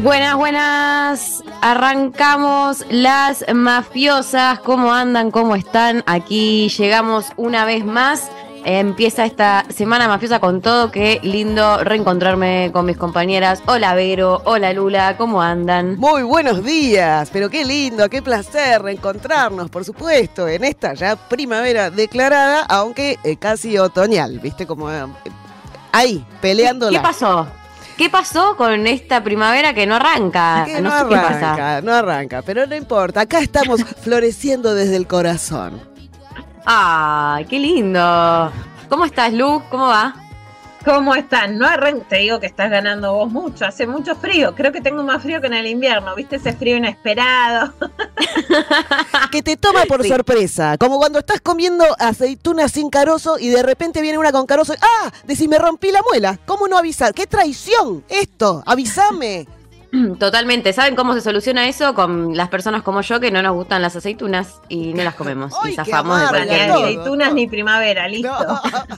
Buenas, buenas. Arrancamos las mafiosas. ¿Cómo andan? ¿Cómo están? Aquí llegamos una vez más. Empieza esta semana mafiosa con todo. Qué lindo reencontrarme con mis compañeras. Hola Vero, hola Lula, ¿cómo andan? Muy buenos días, pero qué lindo, qué placer reencontrarnos, por supuesto, en esta ya primavera declarada, aunque casi otoñal, ¿viste? Como ahí, peleándola. ¿Qué pasó? ¿Qué pasó con esta primavera que no arranca? Que no arranca, no arranca, pero no importa. Acá estamos floreciendo desde el corazón. ¡Ay, qué lindo! ¿Cómo estás, Lu? ¿Cómo va? ¿Cómo están? No arranca, te digo que estás ganando vos mucho, hace mucho frío, creo que tengo más frío que en el invierno, ¿viste? Ese frío inesperado. Que te toma por sorpresa, como cuando estás comiendo aceitunas sin carozo y de repente viene una con carozo. ¡Ah! Decís, me rompí la muela. ¿Cómo no avisar? ¡Qué traición esto! ¡Avísame! Totalmente. ¿Saben cómo se soluciona eso? Con las personas como yo que no nos gustan las aceitunas y no las comemos. ¡Ay, y zafamos de Ni cualquier aceitunas ni primavera, listo. No.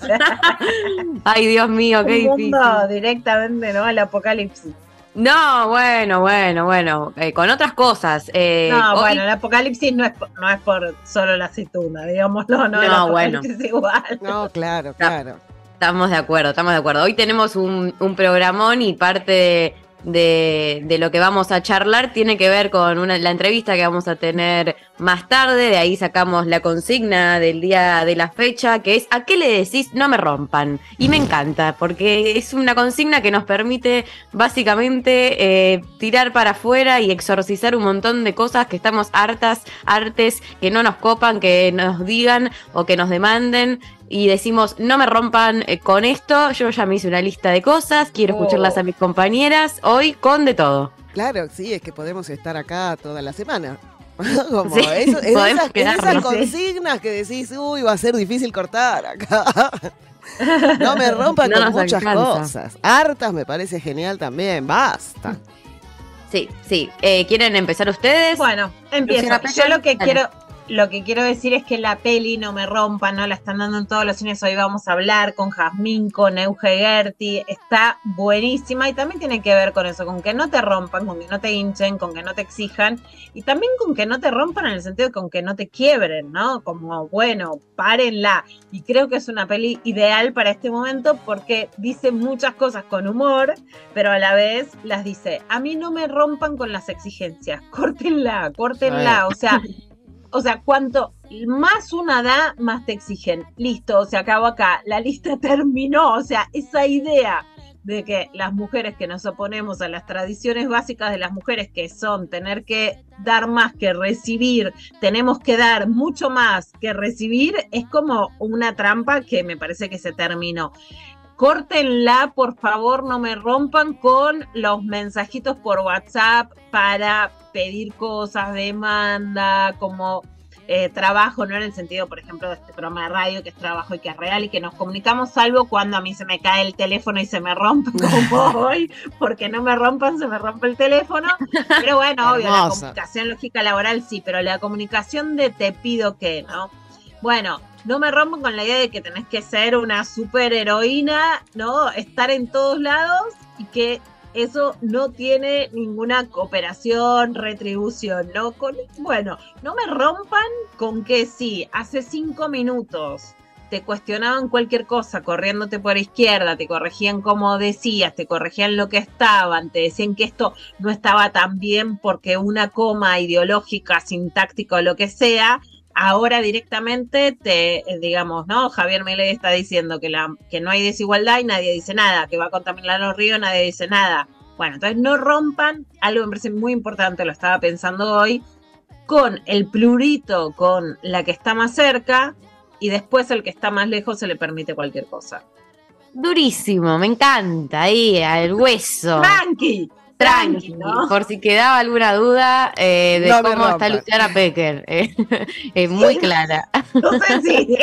Ay, Dios mío, qué Un difícil. mundo directamente, ¿no? Al apocalipsis. No, bueno. Con otras cosas. Bueno, el apocalipsis no es por solo la aceituna, digámoslo, no, el apocalipsis igual. No, claro. Estamos de acuerdo. Hoy tenemos un programón y parte de lo que vamos a charlar tiene que ver con la entrevista que vamos a tener más tarde. De ahí sacamos la consigna del día de la fecha, que es ¿a qué le decís no me rompan? Y me encanta, porque es una consigna que nos permite básicamente tirar para afuera y exorcizar un montón de cosas que estamos hartes, que no nos copan, que nos digan o que nos demanden. Y decimos, no me rompan con esto. Yo ya me hice una lista de cosas, quiero escucharlas a mis compañeras. Hoy con de todo. Claro, sí, es que podemos estar acá toda la semana. Como Sí, esas consignas que decís, uy, va a ser difícil cortar acá. No me rompan No con nos muchas alcanza. cosas. Hartas me parece genial también, basta. Sí. ¿Quieren empezar ustedes? Bueno, empiezo. Luciana Yo lo que Pecker, quiero decir es que la peli No me rompan, ¿no? La están dando en todos los cines. Hoy vamos a hablar con Jazmín, con Euge Gerti. Está buenísima y también tiene que ver con eso, con que no te rompan, con que no te hinchen, con que no te exijan y también con que no te rompan en el sentido de con que no te quiebren, ¿no? Como, bueno, párenla. Y creo que es una peli ideal para este momento porque dice muchas cosas con humor, pero a la vez las dice, a mí no me rompan con las exigencias, córtenla. O sea, cuanto más una da, más te exigen. Listo, se acabó acá. La lista terminó. O sea, esa idea de que las mujeres que nos oponemos a las tradiciones básicas de las mujeres, que son tener que dar más que recibir, tenemos que dar mucho más que recibir, es como una trampa que me parece que se terminó. Córtenla, por favor, no me rompan con los mensajitos por WhatsApp para pedir cosas, demanda, como trabajo, no en el sentido, por ejemplo, de este programa de radio que es trabajo y que es real y que nos comunicamos, salvo cuando a mí se me cae el teléfono y se me rompe como hoy, porque no me rompan, se me rompe el teléfono, pero bueno, obvio, la comunicación lógica laboral sí, pero la comunicación de te pido que, ¿no? Bueno, no me rompan con la idea de que tenés que ser una superheroína, ¿no? Estar en todos lados y que eso no tiene ninguna cooperación, retribución, ¿no? Bueno, no me rompan con que sí, hace 5 minutos te cuestionaban cualquier cosa, corriéndote por izquierda, te corregían como decías, te corregían lo que estaban, te decían que esto no estaba tan bien porque una coma ideológica, sintáctica o lo que sea. Ahora directamente digamos, ¿no? Javier Milei está diciendo que no hay desigualdad y nadie dice nada, que va a contaminar los ríos, nadie dice nada. Bueno, entonces no rompan, algo que me parece muy importante, lo estaba pensando hoy, con el plurito, con la que está más cerca y después el que está más lejos se le permite cualquier cosa. durísimo, me encanta, ahí, al hueso. Tranqui, ¿no? Por si quedaba alguna duda de No cómo está Luciana Pecker. Es muy clara. No sé si...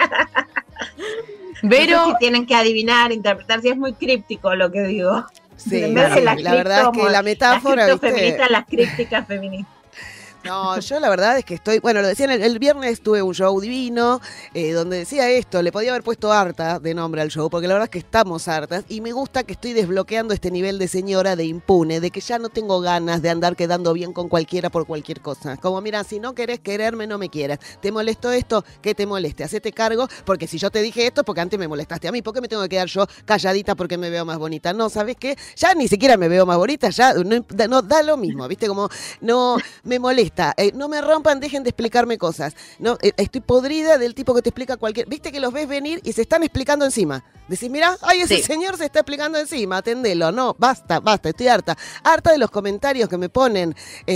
Pero no sé si tienen que adivinar, interpretar, si es muy críptico lo que digo. Sí, En vez de la verdad es que la metáfora, las ¿viste? feministas, las crípticas feministas. No, yo la verdad es que estoy, bueno, lo decía el viernes tuve un show divino, donde decía esto, le podía haber puesto harta de nombre al show, porque la verdad es que estamos hartas, y me gusta que estoy desbloqueando este nivel de señora, de impune, de que ya no tengo ganas de andar quedando bien con cualquiera por cualquier cosa. Como, mira, si no querés quererme, no me quieras. ¿Te molesto esto? Que te moleste. Hacete cargo, porque si yo te dije esto, porque antes me molestaste a mí, ¿por qué me tengo que quedar yo calladita porque me veo más bonita? No, ¿sabes qué? Ya ni siquiera me veo más bonita, ya no da lo mismo, ¿viste? Como, no, me molesta. No me rompan, dejen de explicarme cosas. No, estoy podrida del tipo que te explica cualquier... Viste que los ves venir y se están explicando encima. Decís, mira, ay, ese señor se está explicando encima, atendelo. No, basta, estoy harta. Harta de los comentarios que me ponen.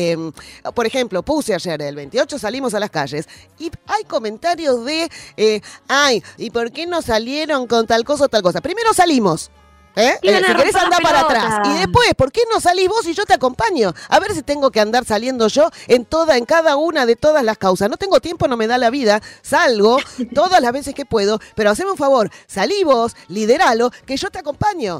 Por ejemplo, puse ayer, el 28 salimos a las calles y hay comentarios de, ay, ¿y por qué no salieron con tal cosa o tal cosa? Primero salimos. Si querés andar para atrás. Y después, ¿por qué no salís vos y yo te acompaño? A ver si tengo que andar saliendo yo en cada una de todas las causas. No tengo tiempo, no me da la vida. Salgo todas las veces que puedo, pero haceme un favor, salí vos, lideralo, que yo te acompaño.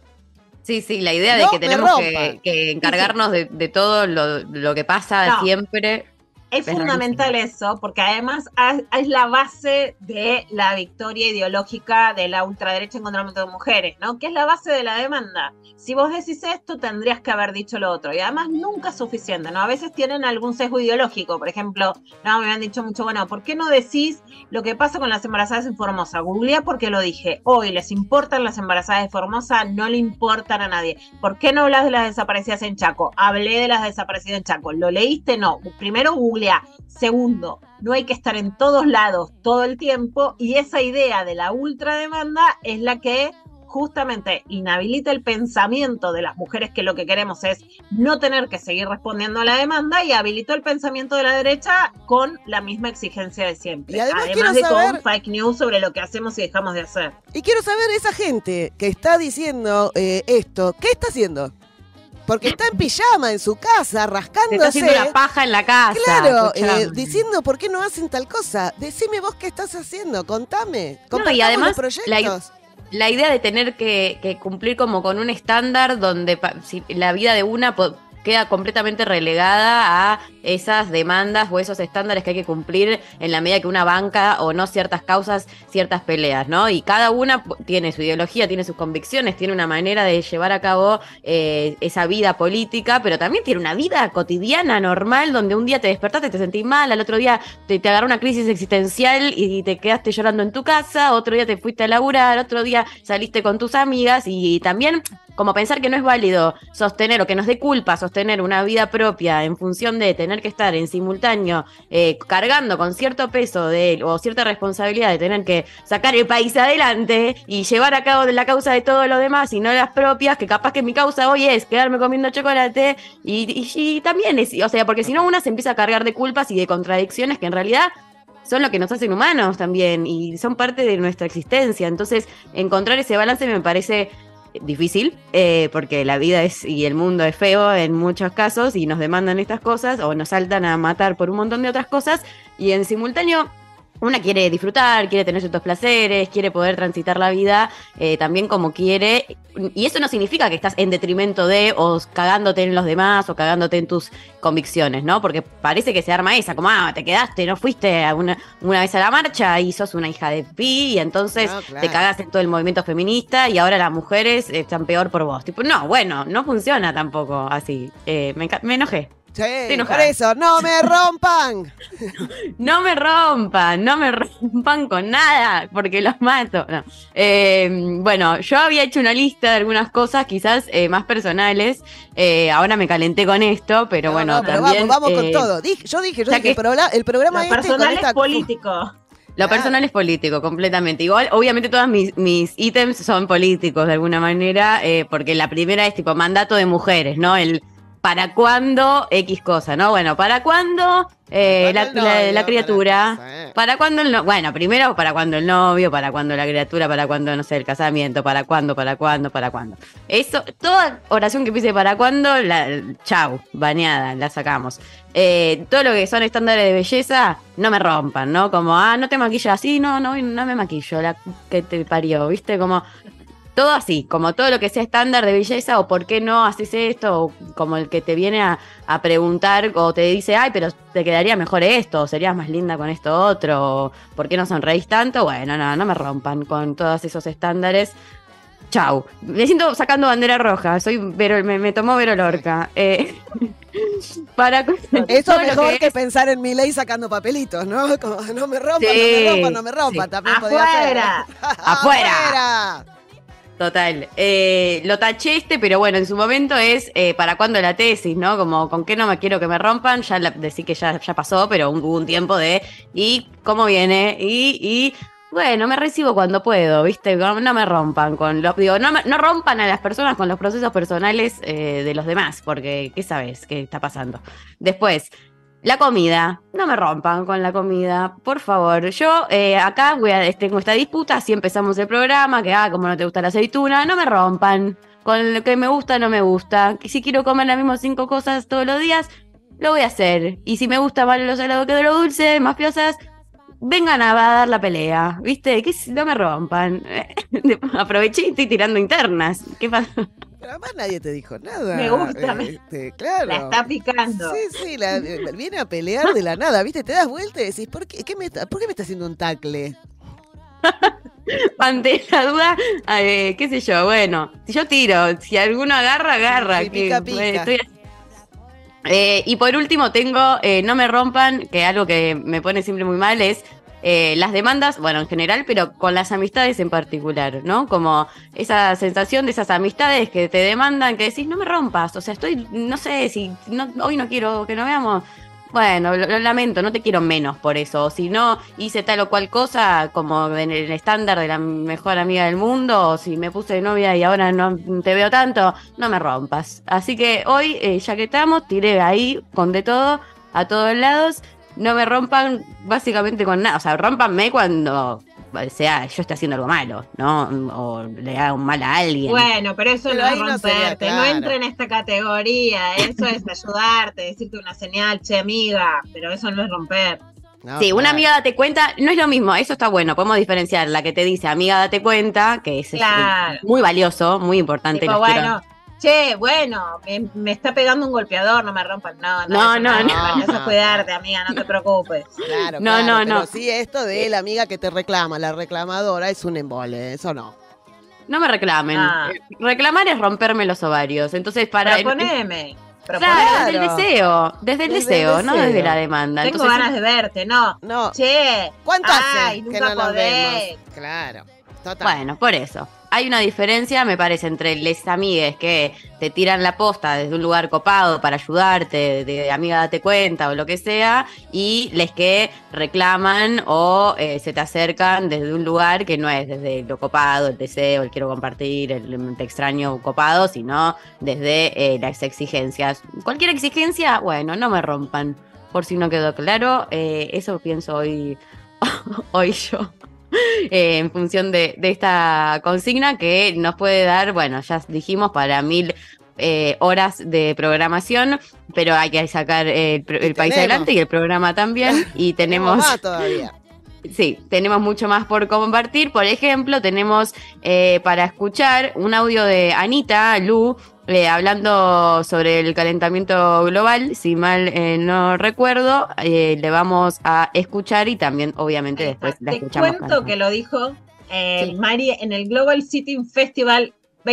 Sí, la idea de que tenemos que encargarnos de todo lo que pasa siempre. Es fundamental eso, porque además es la base de la victoria ideológica de la ultraderecha en contra de mujeres, ¿no? Que es la base de la demanda. Si vos decís esto, tendrías que haber dicho lo otro. Y además nunca es suficiente, ¿no? A veces tienen algún sesgo ideológico. Por ejemplo, no, me han dicho mucho, bueno, ¿por qué no decís lo que pasa con las embarazadas en Formosa? Googleé porque lo dije. Hoy les importan las embarazadas de Formosa, no le importan a nadie. ¿Por qué no hablas de las desaparecidas en Chaco? Hablé de las desaparecidas en Chaco. ¿Lo leíste? No. Primero Google. Segundo, no hay que estar en todos lados todo el tiempo, y esa idea de la ultrademanda es la que justamente inhabilita el pensamiento de las mujeres, que lo que queremos es no tener que seguir respondiendo a la demanda, y habilitó el pensamiento de la derecha con la misma exigencia de siempre. Y además con fake news sobre lo que hacemos y dejamos de hacer. Y quiero saber, esa gente que está diciendo esto, ¿qué está haciendo? Porque está en pijama en su casa, rascándose. Está haciendo la paja en la casa. Claro, diciendo por qué no hacen tal cosa. Decime vos qué estás haciendo, contame. No, y además, los proyectos. La idea de tener que cumplir como con un estándar donde si la vida de una queda completamente relegada a esas demandas o esos estándares que hay que cumplir en la medida que una banca o no ciertas causas, ciertas peleas, ¿no? Y cada una tiene su ideología, tiene sus convicciones, tiene una manera de llevar a cabo esa vida política, pero también tiene una vida cotidiana, normal, donde un día te despertaste, te sentís mal, al otro día te agarró una crisis existencial y te quedaste llorando en tu casa, otro día te fuiste a laburar, otro día saliste con tus amigas, y también como pensar que no es válido sostener, o que nos dé culpa sostener una vida propia en función de tener que estar en simultáneo cargando con cierto peso o cierta responsabilidad de tener que sacar el país adelante y llevar a cabo la causa de todos los demás y no las propias, que capaz que mi causa hoy es quedarme comiendo chocolate, y también es, o sea, porque si no una se empieza a cargar de culpas y de contradicciones que en realidad son lo que nos hacen humanos también y son parte de nuestra existencia. Entonces encontrar ese balance me parece difícil, porque la vida y el mundo es feo en muchos casos y nos demandan estas cosas o nos saltan a matar por un montón de otras cosas, y en simultáneo una quiere disfrutar, quiere tener ciertos placeres, quiere poder transitar la vida también como quiere, y eso no significa que estás en detrimento de o cagándote en los demás o cagándote en tus convicciones, ¿no? Porque parece que se arma esa, como, te quedaste, no fuiste una vez a la marcha y sos una hija de pi, y entonces te cagás en todo el movimiento feminista y ahora las mujeres están peor por vos. Tipo, no, bueno, no funciona tampoco así. Me enojé. Sí, por eso, no me rompan. No me rompan con nada, porque los mato. No. Bueno, yo había hecho una lista de algunas cosas, quizás más personales. Ahora me calenté con esto, pero bueno, pero también. Vamos con todo. Yo dije, el programa lo personal es político. Lo personal es político, completamente. Igual, obviamente, todas mis ítems son políticos de alguna manera, porque la primera es tipo mandato de mujeres, ¿no? ¿Para cuándo X cosa, no? Bueno, ¿para cuándo la criatura? ¿Para cuándo el novio? Bueno, primero, ¿para cuándo el novio? ¿Para cuándo la criatura? ¿Para cuándo, no sé, el casamiento? ¿Para cuándo? Eso, toda oración que empiece ¿para cuándo? Chau, baneada, la sacamos. Todo lo que son estándares de belleza, no me rompan, ¿no? Como, no te maquillas así, no me maquillo, la que te parió, ¿viste? Como... todo así, como todo lo que sea estándar de belleza, o por qué no haces esto, o como el que te viene a preguntar, o te dice, ay, pero te quedaría mejor esto, o serías más linda con esto otro, o por qué no sonreís tanto. Bueno, no me rompan con todos esos estándares. Chau. Me siento sacando bandera roja, me tomó Vero Lorca. Para eso es mejor que pensar en Milei sacando papelitos, ¿no? Como, no me rompan, sí, no me rompan. Sí. También ¡Afuera! ¡Afuera! Total. Lo taché pero bueno, en su momento es ¿para cuándo la tesis, no? Como, ¿con qué no me quiero que me rompan? Ya decí que ya pasó, pero hubo un tiempo de ¿y cómo viene? Y bueno, me recibo cuando puedo, ¿viste? No me rompan no rompan a las personas con los procesos personales de los demás, porque ¿qué sabes qué está pasando? Después, la comida, no me rompan con la comida, por favor. Yo acá tengo esta disputa, así empezamos el programa, que como no te gusta la aceituna, no me rompan. Con lo que me gusta, no me gusta. Si quiero comer las mismas 5 cosas todos los días, lo voy a hacer. Y si me gusta más lo salado que de lo dulce, mafiosas, vengan a dar la pelea, ¿viste? Que no me rompan. Aproveché y estoy tirando internas. ¿Qué pasa? Pero además nadie te dijo nada. Me gusta. Claro. La está picando. Sí, viene a pelear de la nada, ¿viste? Te das vuelta y decís, ¿por qué me está haciendo un tacle? Ante la duda, qué sé yo, bueno, si yo tiro, si alguno agarra. Sí, pica. Y por último tengo, no me rompan, que algo que me pone siempre muy mal es las demandas, bueno, en general, pero con las amistades en particular, ¿no? Como esa sensación de esas amistades que te demandan, que decís, no me rompas, o sea, no sé, hoy no quiero que nos veamos. Bueno, lo lamento, no te quiero menos por eso. O si no hice tal o cual cosa, como en el estándar de la mejor amiga del mundo, o si me puse de novia y ahora no te veo tanto, no me rompas. Así que hoy, ya que estamos, tiré ahí con de todo, a todos lados. No me rompan básicamente con nada. O sea, rómpanme cuando sea yo esté haciendo algo malo, ¿no? O le haga un mal a alguien. Bueno, pero eso no es romperte, no entra en esta categoría. Eso es ayudarte, decirte una señal, che, amiga, pero eso no es romper. No, sí, una amiga date cuenta, no es lo mismo, eso está bueno, podemos diferenciar la que te dice amiga date cuenta, que es muy valioso, muy importante. Tipo, bueno, che, bueno, me está pegando un golpeador, no me rompan. No. Eso es cuidarte, amiga, no te preocupes. Claro, no. Pero sí, esto de la amiga que te reclama, la reclamadora, es un embole, eso no. No me reclamen. Reclamar es romperme los ovarios, entonces Proponeme. Claro, desde el deseo, no desde la demanda. Tengo ganas de verte, no. Che, ¿cuánto hace que no nos vemos? Claro, total. Bueno, por eso. Hay una diferencia, me parece, entre les amigues que te tiran la posta desde un lugar copado para ayudarte, de amiga date cuenta o lo que sea, y les que reclaman o se te acercan desde un lugar que no es desde lo copado, el deseo, el quiero compartir, el te extraño copado, sino desde las exigencias. Cualquier exigencia, bueno, no me rompan, por si no quedó claro, eso pienso hoy yo. En función de esta consigna que nos puede dar, bueno, ya dijimos, para 1000 horas de programación, pero hay que sacar el país adelante y el programa también, y tenemos más todavía. Sí, tenemos mucho más por compartir. Por ejemplo, tenemos para escuchar un audio de Anita Lu hablando sobre el calentamiento global, si mal no recuerdo, le vamos a escuchar y también obviamente después la escuchamos. Te cuento que lo dijo Mari en el Global Sitting Festival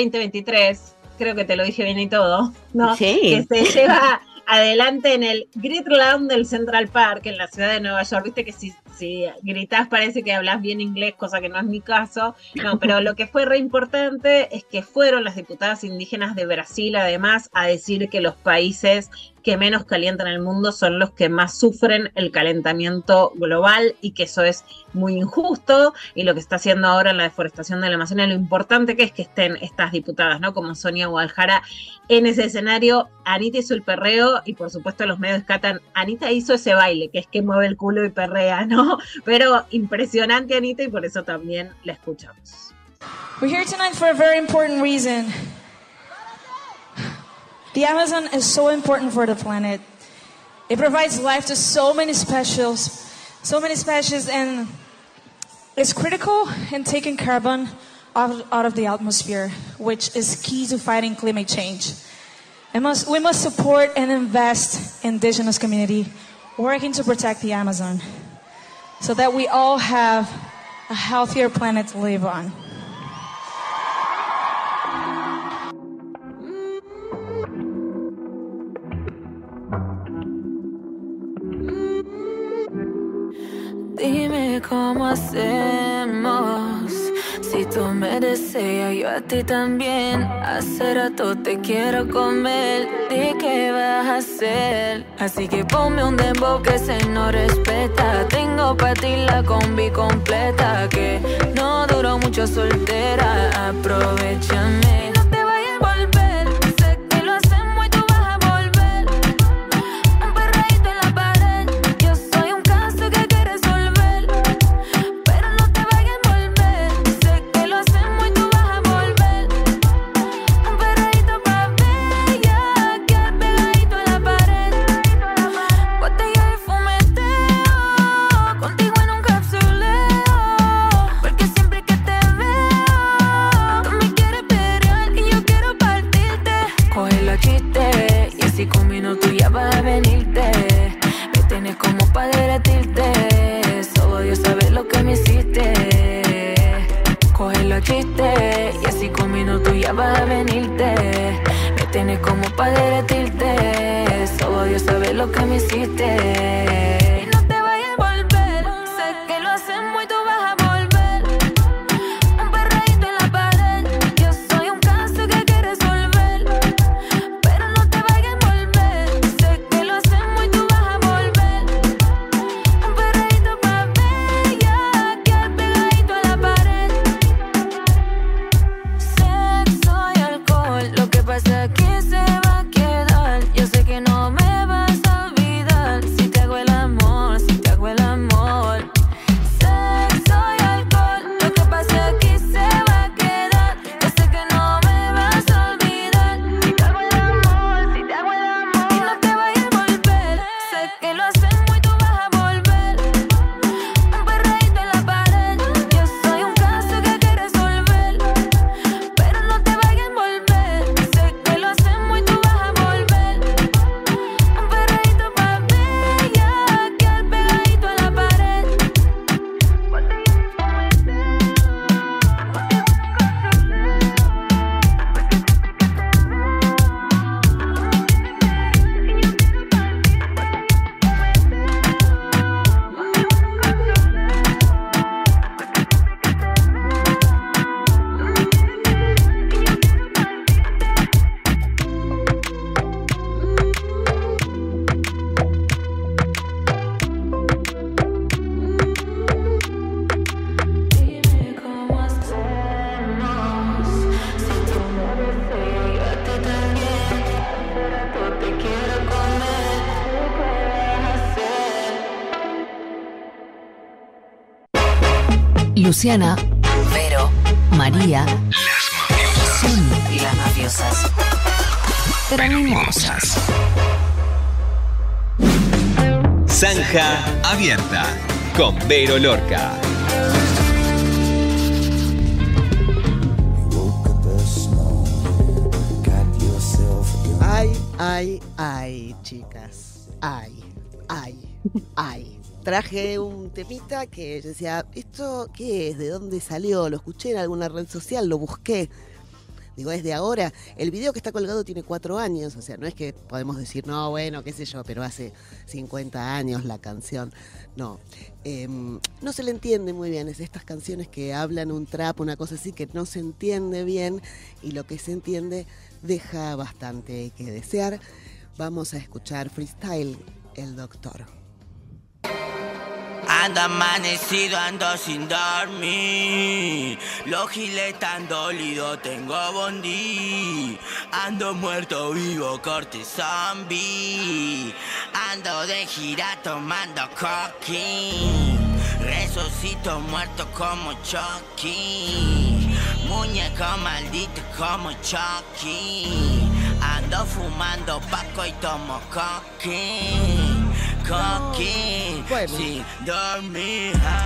2023, creo que te lo dije bien y todo, ¿no? Sí. Que se lleva adelante en el Grid Lounge del Central Park en la ciudad de Nueva York. Viste que si gritás parece que hablas bien inglés, cosa que no es mi caso. No, pero lo que fue re importante es que fueron las diputadas indígenas de Brasil además a decir que los países que menos calientan el mundo son los que más sufren el calentamiento global y que eso es muy injusto, y lo que está haciendo ahora en la deforestación de la Amazonia, lo importante que es que estén estas diputadas, ¿no? Como Sonia Guadaljara en ese escenario. Anita hizo el perreo y por supuesto los medios catan, Anita hizo ese baile, que es que mueve el culo y perrea, ¿no? Pero impresionante Anita, y por eso también la escuchamos. We're here tonight for a very important reason. The Amazon is so important for the planet. It provides life to so many species, and it's critical in taking carbon out of the atmosphere, which is key to fighting climate change. We must support and invest in indigenous community working to protect the Amazon so that we all have a healthier planet to live on. Dime cómo hacemos. Si tú me deseas, yo a ti también. Hace rato te quiero comer. Di qué vas a hacer. Así que ponme un dembow que se no respeta. Tengo pa' ti la combi completa. Que no duró mucho soltera. Aprovechame. No te vayas a volver. Sé que lo hacemos y tú vas a volver. Un perreíto en la pared. Yo soy un caso que hay que resolver. Pero no te vayas a volver. Sé que lo hacemos y tú vas a volver. Un perreíto pa' bella. Que pegadito a la pared. Botella de fumeteo. Contigo en un capsuleo. Porque siempre que te veo, tú me quieres pelear y yo quiero partirte. Coge la chiste y así con minutos ya vas a venirte. Me tienes como pa' derretirte. Solo Dios sabe lo que me hiciste. Coge la chiste y así con minutos ya vas a venirte. Me tienes como pa' derretirte. Solo Dios sabe lo que me hiciste. Y no te vayas a volver. Sé que lo hacemos y tú vas a volver. Un perreíto en la pared. Yo soy un caso que hay que resolver. Pero no te vayas a volver. Sé que lo hacemos y tú vas a volver. Un perreíto pa' bella. Que pegadito a la pared. Sexo y alcohol. Lo que pasa aquí se va a quedar. Yo sé que no me vas a olvidar. Si te hago el amor, si te hago el amor. Sexo y alcohol. Lo que pasa aquí se va a quedar. Yo sé que no me vas a olvidar. Si te hago el amor, si te hago el amor. Y no te vayas a volver. Sé que lo hacemos y tú vas a volver. Un perreíto en la pared. Yo soy un caso que hay que resolver. Pero no te vayas a volver. Sé que lo hacemos y tú vas a volver. Un perreíto pa' bella. Que pegadito a la pared. Dime cómo hacemos. Si tú me deseas, yo a ti también. Hace rato te quiero comer. ¿Qué vas a hacer? Luciana, Vero, María. Son las mafiosas. Pero mimosas. Zanja Abierta con Vero Lorca. Ay, chicas. Ay. Traje un temita que yo decía, ¿esto qué es? ¿De dónde salió? Lo escuché en alguna red social, lo busqué. Digo, es de ahora. El video que está colgado tiene 4 años, o sea, no es que podemos decir, no, bueno, qué sé yo, pero hace 50 años la canción. No, no se le entiende muy bien. Es estas canciones que hablan un trap, una cosa así, que no se entiende bien y lo que se entiende deja bastante que desear. Vamos a escuchar Freestyle, El Doctor. Ando amanecido, ando sin dormir. Los giles tan dolidos, tengo bondi. Ando muerto vivo, corte zombie. Ando de gira tomando coquín. Resucito muerto como Chucky. Muñeco maldito como Chucky. Ando fumando Paco y tomo coquín. Coquín, Bueno. sin dormir.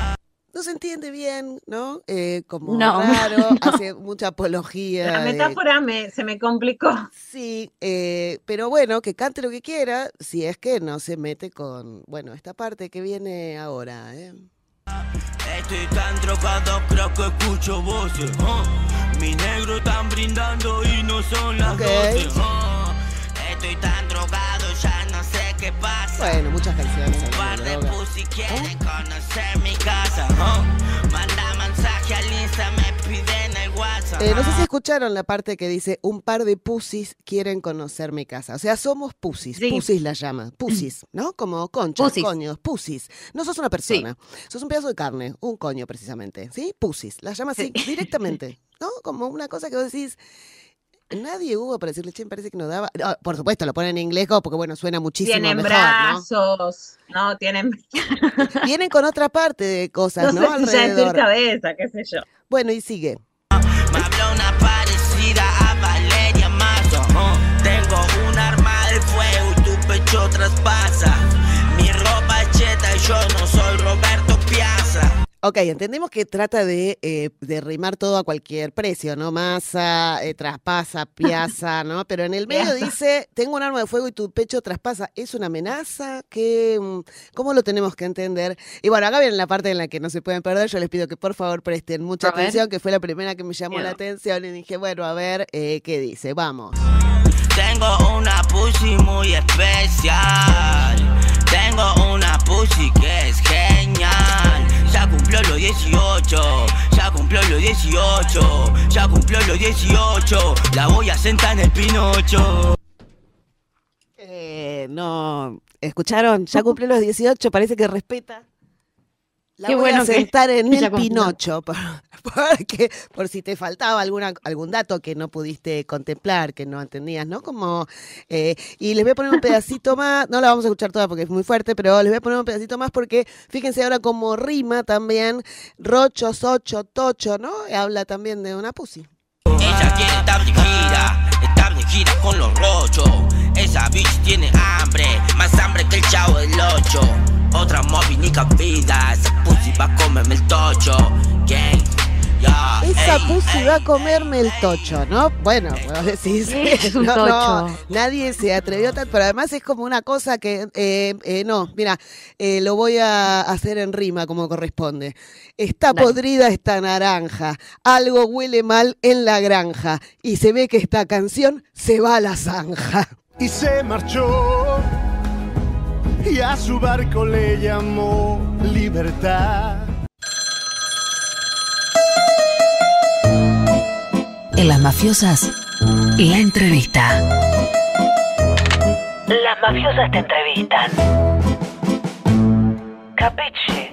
no se entiende bien, ¿no? Como No. raro, hace mucha apología. La metáfora se me complicó. Sí, pero bueno, que cante lo que quiera, si es que no se mete con, bueno, esta parte que viene ahora, ¿eh? Estoy tan drogado, creo que escucho voces. Mis negros están brindando y no son las 12. Estoy tan drogado, ya no sé qué pasa. Bueno, muchas canciones. Un par de droga. pussy quieren conocer mi casa. Manda mensaje al Insta, me piden el WhatsApp. No sé si escucharon la parte que dice, un par de pusis quieren conocer mi casa. O sea, somos pusis, Sí. pusis la llama, pusis, ¿no? Como conchas, Pusis. coños, pusis. No sos una persona, sos un pedazo de carne, un coño precisamente, ¿sí? Pusis, la llama así directamente, ¿no? Como una cosa que vos decís... Nadie hubo para decirle, che, me parece que no daba. No, por supuesto, lo ponen en inglés porque, bueno, suena muchísimo Tienen mejor, brazos, ¿no? Tienen... ¿no? Vienen con otra parte de cosas, ¿no? No sé si ya decir Alrededor. cabeza, qué sé yo. Bueno, y sigue. Me habló una parecida a Valeria Mazo. Tengo un arma de fuego y tu pecho traspasa. Mi ropa es cheta y yo no soy Roberto Piazza. Ok, entendemos que trata de rimar todo a cualquier precio, ¿no? Masa, traspasa, piazza, ¿no? Pero en el medio dice, tengo un arma de fuego y tu pecho traspasa. ¿Es una amenaza? ¿Cómo lo tenemos que entender? Y bueno, acá viene la parte en la que no se pueden perder. Yo les pido que por favor presten mucha atención, que fue la primera que me llamó la atención. Y dije, bueno, a ver, ¿qué dice? Vamos. Tengo una pussy muy especial. Tengo una pussy que es genial. Ya cumplió los 18, ya cumplió los 18, ya cumplió los 18. La voy a sentar en el Pinocho. No, ¿escucharon? Ya cumplió los 18, parece que respeta. La Qué voy bueno a sentar en ya el cumplió. Pinocho, por si te faltaba algún dato que no pudiste contemplar, que no entendías, ¿no? Como y les voy a poner un pedacito más, no la vamos a escuchar toda porque es muy fuerte, pero les voy a poner un pedacito más porque fíjense ahora como rima también, rocho, socho, tocho, ¿no? Habla también de una pussy. Ella quiere estar de gira con los rochos. Esa bitch tiene hambre, más hambre que el Chavo del 8. Otra movinica vida, esa pussy va a comerme el tocho. Gang, ya. Esa pussy va a comerme el tocho, ¿no? Bueno, vos decís, Es un no, tocho. nadie se atrevió tanto, pero además es como una cosa que, no, mira, lo voy a hacer en rima como corresponde. Está Dale. podrida esta naranja, algo huele mal en la granja, y se ve que esta canción se va a la zanja. Y se marchó, y a su barco le llamó Libertad. En Las Mafiosas, la entrevista. Las mafiosas te entrevistan. Capiche.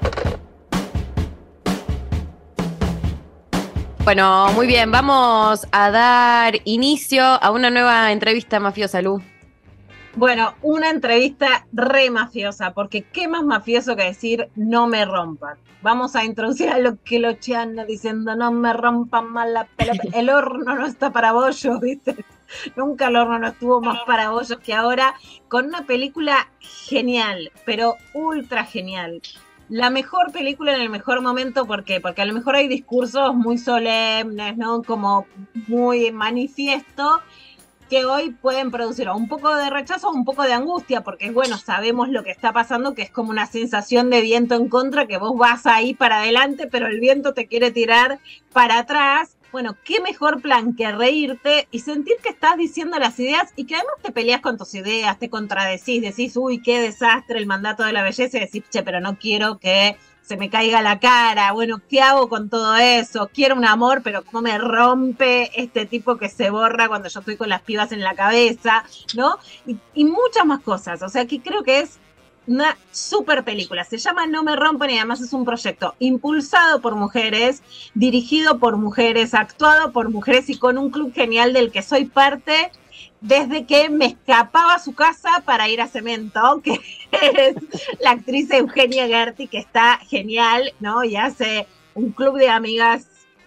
Bueno, muy bien, vamos a dar inicio a una nueva entrevista mafiosa, Lu. Bueno, una entrevista re mafiosa, porque qué más mafioso que decir no me rompan. Vamos a introducir a lo que lo anda diciendo no me rompan más la pelota. El horno no está para bollos, ¿viste? Nunca el horno no estuvo más para bollos que ahora, con una película genial, pero ultra genial. La mejor película en el mejor momento, ¿por qué? Porque a lo mejor hay discursos muy solemnes, ¿no? Como muy manifiesto, que hoy pueden producir un poco de rechazo o un poco de angustia, porque bueno, sabemos lo que está pasando, que es como una sensación de viento en contra, que vos vas ahí para adelante, pero el viento te quiere tirar para atrás. Bueno, qué mejor plan que reírte y sentir que estás diciendo las ideas y que además te peleas con tus ideas, te contradecís, decís, uy, qué desastre el mandato de la belleza, y decís, che, pero no quiero que se me caiga la cara, bueno, ¿qué hago con todo eso? Quiero un amor, pero cómo me rompe este tipo que se borra cuando yo estoy con las pibas en la cabeza, ¿no? Y muchas más cosas, o sea que creo que es una super película, se llama No me rompan y además es un proyecto impulsado por mujeres, dirigido por mujeres, actuado por mujeres y con un club genial del que soy parte desde que me escapaba a su casa para ir a Cemento, que es la actriz Eugenia Gerti, que está genial, ¿no? Y hace un club de amigas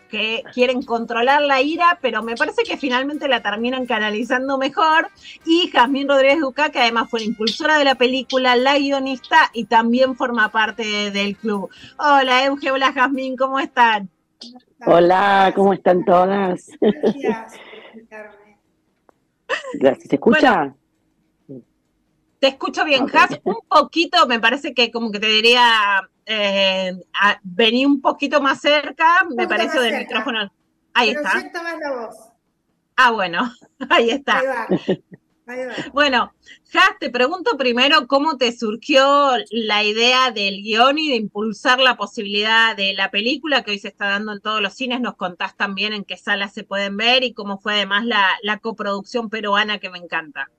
que quieren controlar la ira, pero me parece que finalmente la terminan canalizando mejor. Y Jazmín Rodríguez Ducá, que además fue la impulsora de la película, la guionista y también forma parte del club. Hola Euge, hola Jazmín, ¿cómo están? Hola, ¿cómo están todas? Gracias por invitarme. Gracias. ¿Se escucha? Bueno, te escucho bien, Ok. Jaz, un poquito, me parece que como que te diría, vení un poquito más cerca, me poquito parece, más del cerca. micrófono. Ahí Pero está. siento más la voz. Ah, bueno, ahí está. Ahí va. Ahí va. Bueno, Jaz, te pregunto primero cómo te surgió la idea del guión y de impulsar la posibilidad de la película que hoy se está dando en todos los cines. Nos contás también en qué salas se pueden ver y cómo fue además la coproducción peruana, que me encanta.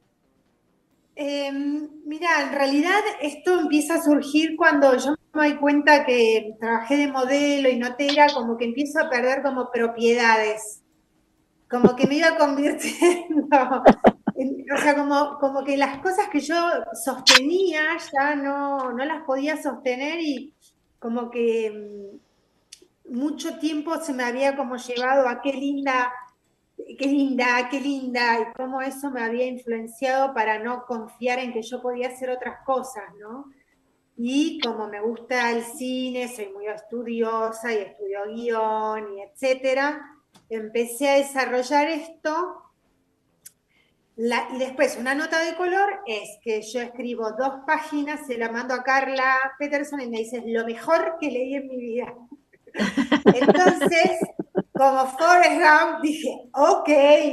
Mira, en realidad esto empieza a surgir cuando yo me doy cuenta que trabajé de modelo y notera, como que empiezo a perder como propiedades, como que me iba convirtiendo, o sea, como que las cosas que yo sostenía ya no las podía sostener y como que mucho tiempo se me había como llevado a qué linda, y cómo eso me había influenciado para no confiar en que yo podía hacer otras cosas, ¿no? Y como me gusta el cine, soy muy estudiosa y estudio guión y etcétera, empecé a desarrollar esto. Y después una nota de color es que yo escribo 2 páginas, se la mando a Carla Peterson y me dice, lo mejor que leí en mi vida. Entonces, como Forrest Gump, dije, ok.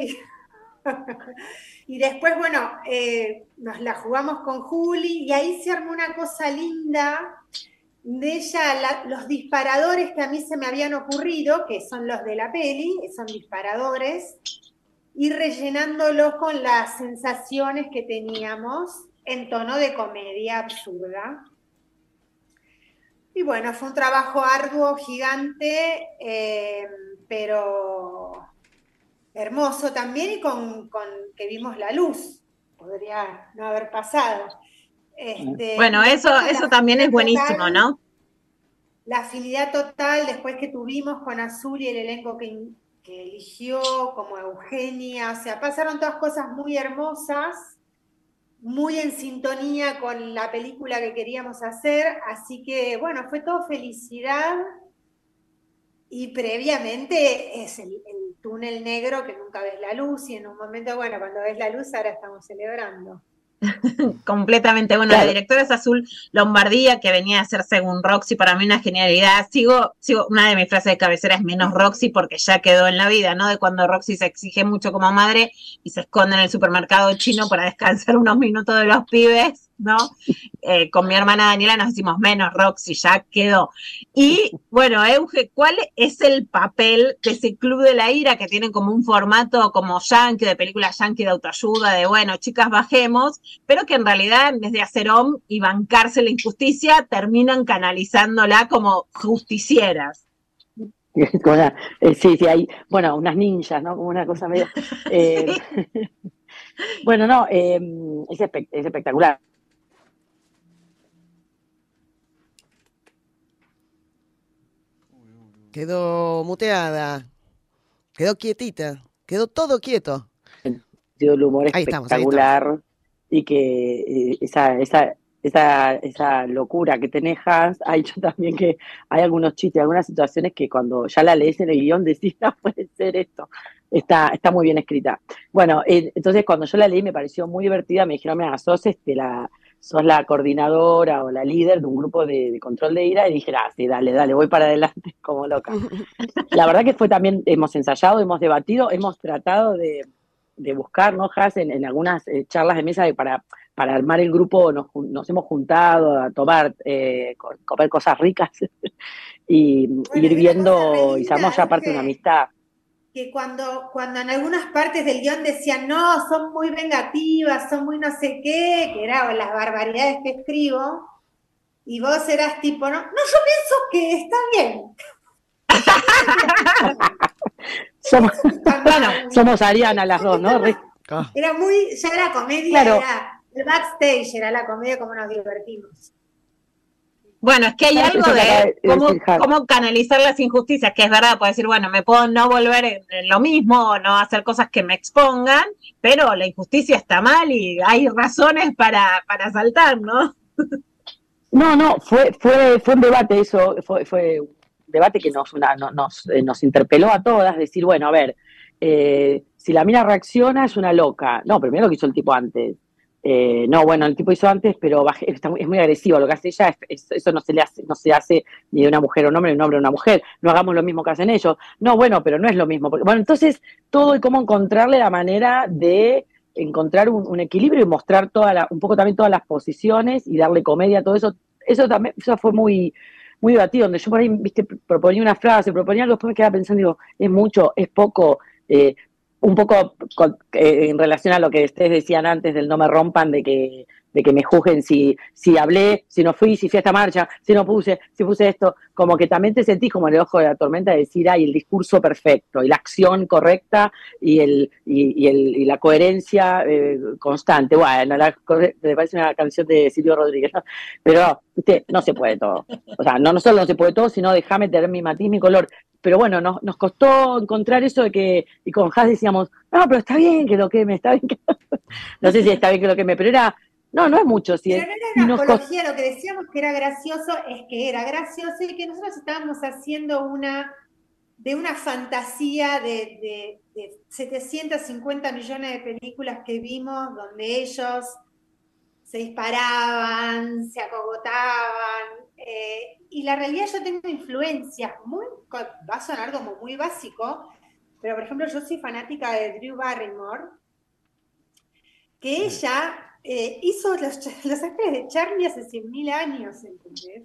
Y después, bueno, nos la jugamos con Juli y ahí se armó una cosa linda de ella, los disparadores que a mí se me habían ocurrido, que son los de la peli, son disparadores, y rellenándolos con las sensaciones que teníamos en tono de comedia absurda. Y bueno, fue un trabajo arduo, gigante, pero hermoso también y con que vimos la luz. Podría no haber pasado. Bueno, eso también es buenísimo, total, ¿no? La afinidad total después que tuvimos con Azul y el elenco que eligió, como Eugenia, o sea, pasaron todas cosas muy hermosas, muy en sintonía con la película que queríamos hacer, así que bueno, fue todo felicidad y previamente es el túnel negro que nunca ves la luz y en un momento, bueno, cuando ves la luz ahora estamos celebrando. Completamente. Bueno, Claro. la directora es Azul Lombardía, que venía a ser según Roxy, para mí una genialidad. Sigo, una de mis frases de cabecera es menos Roxy, porque ya quedó en la vida, ¿no? De cuando Roxy se exige mucho como madre y se esconde en el supermercado chino para descansar unos minutos de los pibes, ¿no? Con mi hermana Daniela nos decimos menos Roxy, ya quedó. Y bueno, Euge, ¿cuál es el papel de ese Club de la Ira, que tienen como un formato como yankee, de película yankee de autoayuda, de bueno, chicas, bajemos, pero que en realidad en vez de hacer y bancarse la injusticia, terminan canalizándola como justicieras? Sí, hay, bueno, unas ninjas, ¿no? Como una cosa medio... Bueno, no, es espectacular. Quedó muteada. Quedó quietita. Quedó todo quieto. El humor Ahí estamos, espectacular y que esa locura que tenés, Hans, ha hecho también que hay algunos chistes, algunas situaciones que cuando ya la lees en el guión decís, no puede ser esto. Está muy bien escrita. Bueno, entonces cuando yo la leí me pareció muy divertida, me dijeron, mira, sos la coordinadora o la líder de un grupo de control de ira, y dije, sí, dale, voy para adelante como loca. La verdad que fue también, hemos ensayado, hemos debatido, hemos tratado de buscar, ¿no, Has? En algunas charlas de mesa para armar el grupo nos hemos juntado a tomar, comer cosas ricas y ir viendo, y se armó ya aparte una amistad. Que cuando en algunas partes del guión decían, no, son muy vengativas, son muy no sé qué, que eran las barbaridades que escribo, y vos eras tipo, no, yo pienso que está bien. Somos Ariana las dos, ¿no? Era ya era comedia, claro. Era el backstage, era la comedia como nos divertimos. Bueno, es que hay algo de cómo canalizar las injusticias, que es verdad, puedo decir, bueno, me puedo no volver en lo mismo o no hacer cosas que me expongan, pero la injusticia está mal y hay razones para saltar, ¿no? No, fue un debate eso, fue un debate que nos interpeló a todas, decir, bueno, a ver, si la mina reacciona es una loca. No, primero lo que hizo el tipo antes. No, bueno, el tipo hizo antes, pero es muy agresivo. Lo que hace ella, eso no se hace ni de una mujer a un hombre, ni de un hombre a una mujer. No hagamos lo mismo que hacen ellos. No, bueno, pero no es lo mismo. Bueno, entonces todo y cómo encontrarle la manera de encontrar un equilibrio y mostrar un poco también todas las posiciones y darle comedia a todo eso. Eso fue muy debatido, donde yo por ahí, viste, proponía una frase, proponía algo, después me quedaba pensando, digo, es mucho, es poco, un poco en relación a lo que ustedes decían antes del no me rompan, de que me juzguen si hablé, si no fui, si fui a esta marcha, si no puse, si puse esto, como que también te sentís como en el ojo de la tormenta de decir, el discurso perfecto, y la acción correcta, y la coherencia constante. Bueno, me parece una canción de Silvio Rodríguez, ¿no? Pero, viste, no se puede todo. O sea, no solo no se puede todo, sino déjame tener mi matiz, mi color. Pero bueno, nos costó encontrar eso de que, y con Has decíamos, no, pero está bien que lo queme, está bien que... No sé si está bien que lo queme, pero era... No es mucho. Pero no era una apología, lo que decíamos que era gracioso es que era gracioso y que nosotros estábamos haciendo una fantasía de 750 millones de películas que vimos donde ellos se disparaban, se acogotaban, y la realidad yo tengo influencias va a sonar como muy básico, pero por ejemplo yo soy fanática de Drew Barrymore, que ella hizo los Ángeles de Charlie hace 100.000 años, ¿entendés?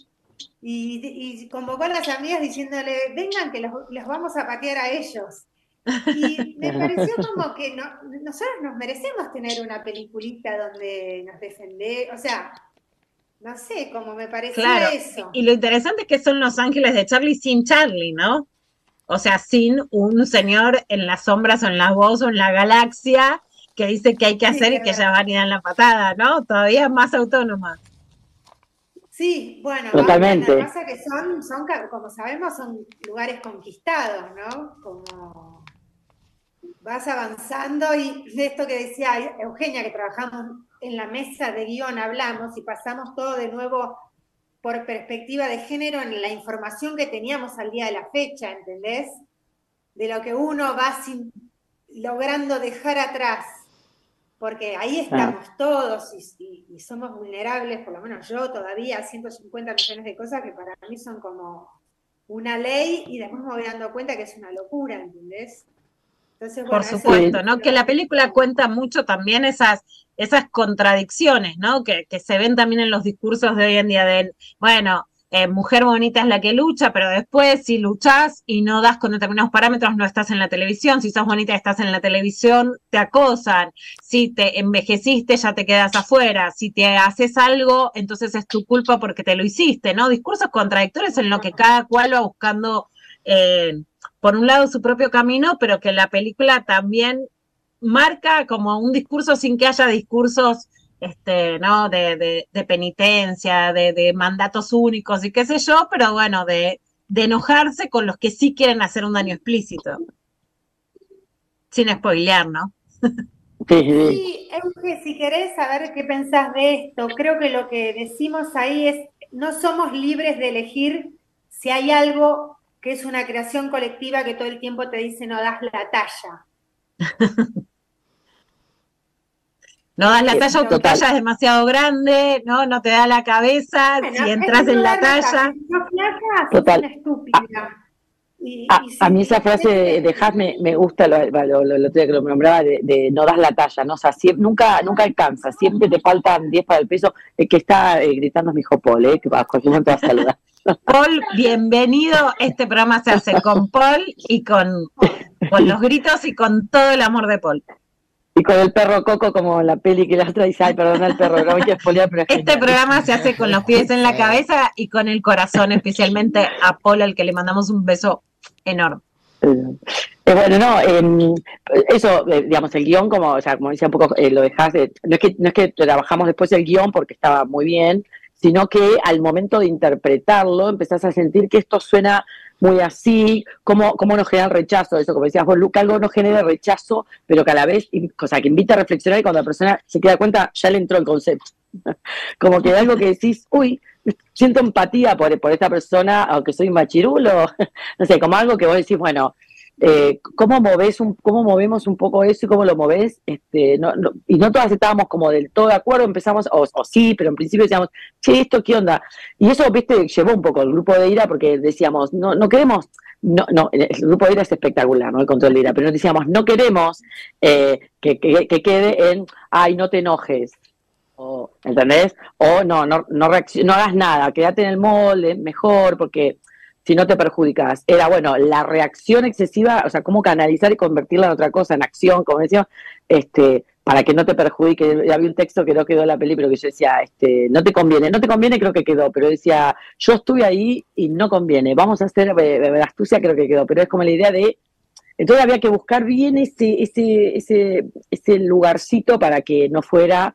Y convocó a las amigas diciéndole, vengan que los vamos a patear a ellos. Y me pareció como que nosotros nos merecemos tener una peliculita donde nos defendemos, o sea, no sé, como me pareció eso. Y lo interesante es que son Los Ángeles de Charlie sin Charlie, ¿no? O sea, sin un señor en las sombras o en la voz o en la galaxia que dice que hay que hacer y que ya van a ir a la patada, ¿no? Todavía más autónoma. Sí, bueno, totalmente. Lo que pasa es que son, como sabemos, son lugares conquistados, ¿no? Como vas avanzando y de esto que decía Eugenia, que trabajamos en la mesa de guión, hablamos y pasamos todo de nuevo por perspectiva de género en la información que teníamos al día de la fecha, ¿entendés? De lo que uno va logrando dejar atrás. Porque ahí estamos todos y somos vulnerables, por lo menos yo todavía, a 150 millones de cosas que para mí son como una ley y después me voy dando cuenta que es una locura, ¿entendés? Entonces, bueno, por supuesto, ¿no? Que la película cuenta mucho también esas contradicciones, ¿no? Que se ven también en los discursos de hoy en día de, bueno, mujer bonita es la que lucha, pero después si luchás y no das con determinados parámetros, no estás en la televisión. Si sos bonita y estás en la televisión, te acosan. Si te envejeciste, ya te quedas afuera. Si te haces algo, entonces es tu culpa porque te lo hiciste, ¿no? Discursos contradictorios en lo que cada cual va buscando, por un lado, su propio camino, pero que la película también marca como un discurso sin que haya discursos ¿no? de penitencia, de mandatos únicos y qué sé yo, pero bueno, de enojarse con los que sí quieren hacer un daño explícito. Sin spoilear, ¿no? Sí, Euge, si querés saber qué pensás de esto, creo que lo que decimos ahí es, no somos libres de elegir si hay algo que es una creación colectiva que todo el tiempo te dice no das la talla. No das la talla o tu talla es demasiado grande, no te da la cabeza, bueno, si entras en la talla. Total. A mí esa frase de Has me gusta, lo que lo nombraba, de no das la talla, ¿no? O sea, nunca alcanza, siempre te faltan 10 para el peso. El que está gritando es mi hijo Paul, que va, cualquier momento va a saludar. Paul, bienvenido. Este programa se hace con Paul y con los gritos y con todo el amor de Paul. Y con el perro Coco, como la peli que la otra dice, ay, perdona el perro, no voy a spoilear, pero este programa se hace con los pies en la cabeza y con el corazón, especialmente a Paul, al que le mandamos un beso enorme. Bueno, no, eso, digamos, el guión, como decía un poco, lo dejás, no es que trabajamos después el guión porque estaba muy bien, sino que al momento de interpretarlo empezás a sentir que esto suena muy así, cómo nos genera el rechazo, eso, como decías vos, Luca, algo nos genera rechazo, pero que a la vez, cosa que invita a reflexionar, y cuando la persona se queda cuenta, ya le entró el concepto. Como que algo que decís, uy, siento empatía por esta persona, aunque soy machirulo, no sé, como algo que vos decís, bueno, ¿cómo movemos un poco eso y cómo lo movés? Y no todas estábamos como del todo de acuerdo, empezamos, o sí, pero en principio decíamos, che, ¿esto qué onda? Y eso, viste, llevó un poco el grupo de IRA, porque decíamos, no queremos, el grupo de IRA es espectacular, ¿no? El control de IRA, pero decíamos, no queremos que quede en, ay, no te enojes. ¿Entendés? O no hagas nada, quédate en el molde, mejor, porque si no te perjudicas. Era, bueno, la reacción excesiva, o sea, cómo canalizar y convertirla en otra cosa, en acción, como decía, para que no te perjudique. Había un texto que no quedó en la peli, pero que yo decía, no te conviene, creo que quedó, pero decía, yo estuve ahí y no conviene, vamos a hacer astucia, creo que quedó, pero es como la idea de, entonces había que buscar bien ese lugarcito para que no fuera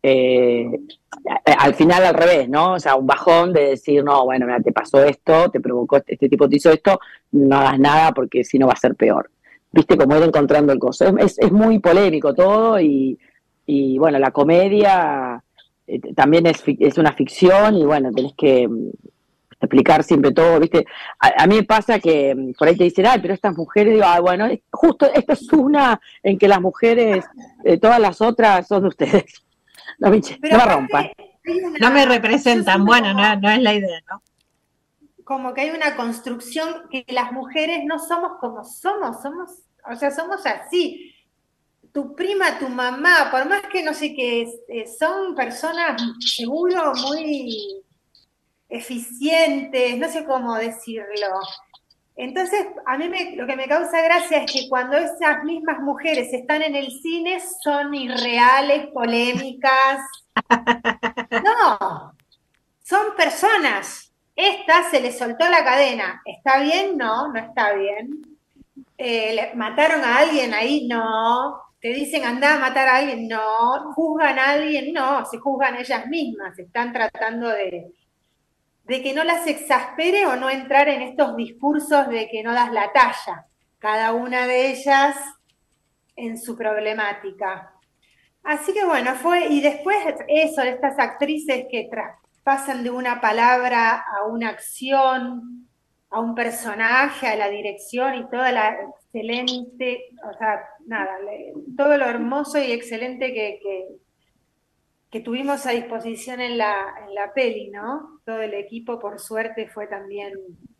al final al revés, ¿no? O sea, un bajón de decir, no, bueno, mira, te pasó esto, te provocó, este tipo te hizo esto, no hagas nada porque si no va a ser peor. Viste cómo ir encontrando el coso. Es muy polémico todo y bueno, la comedia también es una ficción y bueno, tenés que explicar siempre todo, ¿viste? A mí me pasa que por ahí te dicen, ay, pero estas mujeres, digo, bueno, justo esta es una en que las mujeres, todas las otras son de ustedes. No me rompan. No me representan, bueno, no es la idea, ¿no? Como que hay una construcción que las mujeres no somos como somos, o sea, somos así. Tu prima, tu mamá, por más que no sé qué, son personas seguro muy eficientes, no sé cómo decirlo. Entonces, a mí lo que me causa gracia es que cuando esas mismas mujeres están en el cine son irreales, polémicas. No, son personas. Esta se le soltó la cadena. ¿Está bien? No está bien. ¿Mataron a alguien ahí? No. ¿Te dicen andá a matar a alguien? No. ¿Juzgan a alguien? No, se juzgan ellas mismas. Están tratando de que no las exaspere o no entrar en estos discursos de que no das la talla, cada una de ellas en su problemática. Así que bueno, y después eso, de estas actrices que pasan de una palabra a una acción, a un personaje, a la dirección y toda la excelente, o sea, nada, todo lo hermoso y excelente que tuvimos a disposición en la peli, ¿no? Todo el equipo, por suerte, fue también...